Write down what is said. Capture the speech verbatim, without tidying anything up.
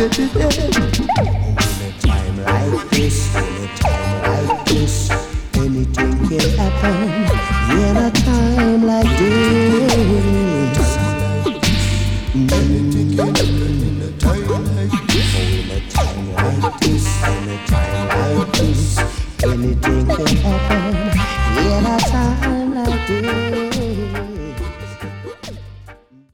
time like this, in a time like this, anything can happen. In a time like this.